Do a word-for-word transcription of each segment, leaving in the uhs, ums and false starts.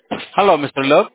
Hello, Mister Love.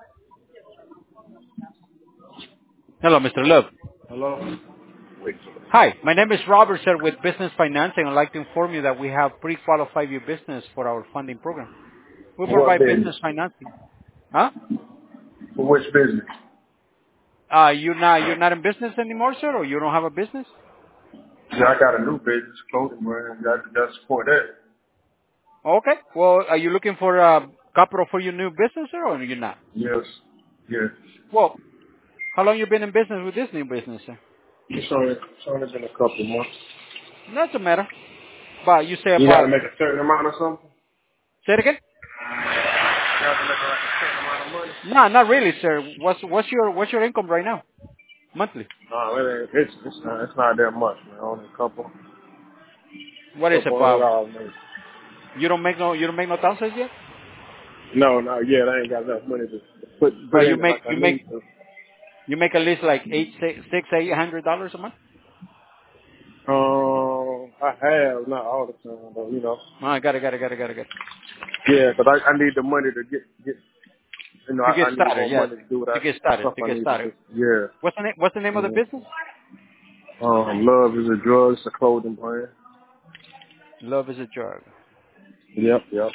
Hello, Mister Love. Hello? Hi, my name is Robert, sir, with Business Financing. I'd like to inform you that we have pre-qualified your business for our funding program. We For what provide business? business financing. Huh? For which business? Uh, you're not you're not in business anymore, sir, or you don't have a business? Yeah, I got a new business, clothing brand. Got got to support that. Okay. Well, are you looking for uh, capital for your new business, sir, or you're not? Yes. Yes. Well, how long you been in business with this new business, sir? It's only, it's only been a couple of months. Doesn't matter. But you say You got to about make a certain amount or something? say it again? You got to make like a certain amount of money? No, not really, sir. What's what's your what's your income right now, monthly? No, it ain't. It's, it's, not, it's not that much, man. Only a couple, What is it couple hundred about? dollars, maybe. You don't make no you don't make no thousands yet? No, no, yeah, I ain't got enough money to put, put But in you it make like I you make need to. you make at least like eight six, six eight hundred dollars a month. Um, I have, not all the time, but you know. Oh, I got it, got it, got it, got it, got it. Yeah, but I, I need the money to get, get You know, To I, get I need started, more yeah. money to do what I To get started, stuff to I get need to started. do. Yeah. What's the name? What's the name of the Yeah. business? Um, love is a drug. It's a clothing brand. Love is a drug. Yep, yep.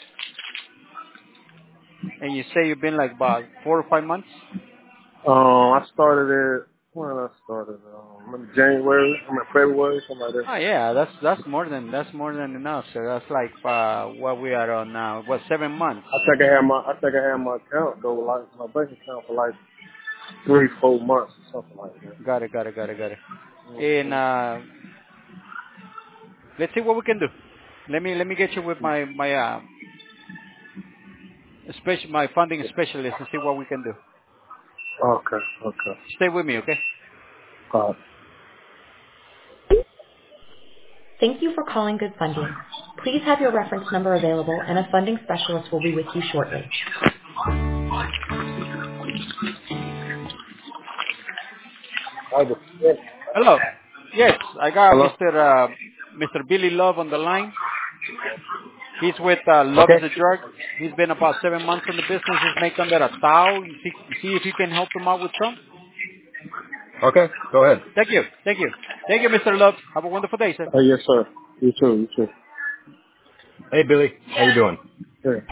And you say you've been like about four or five months. Um, I started it when I started. Um, in January. I mean February, something like that. Oh yeah, that's that's more than that's more than enough. So that's like uh what we are on now. What seven months? I think I had my I think I had my account though, like my bank account for like three, four months or something like that. Got it, got it, got it, got it. And Mm-hmm. uh let's see what we can do. Let me let me get you with my my uh special my funding specialist and see what we can do. Okay, okay. Stay with me, okay? All right. Thank you for calling Good Funding. Please have your reference number available and a funding specialist will be with you shortly. I just, yeah. Hello. Yes, I got Hello. Mister Uh, Mister Billy Love on the line. He's with uh, Love is Okay. a Drug. He's been about seven months in the business. He's making that a thou. You see, see if you can help him out with some. Okay. Go ahead. Thank you. Thank you. Thank you, Mister Love. Have a wonderful day, sir. Uh, yes, sir. You too. You too. Hey, Billy. How you doing? Yeah.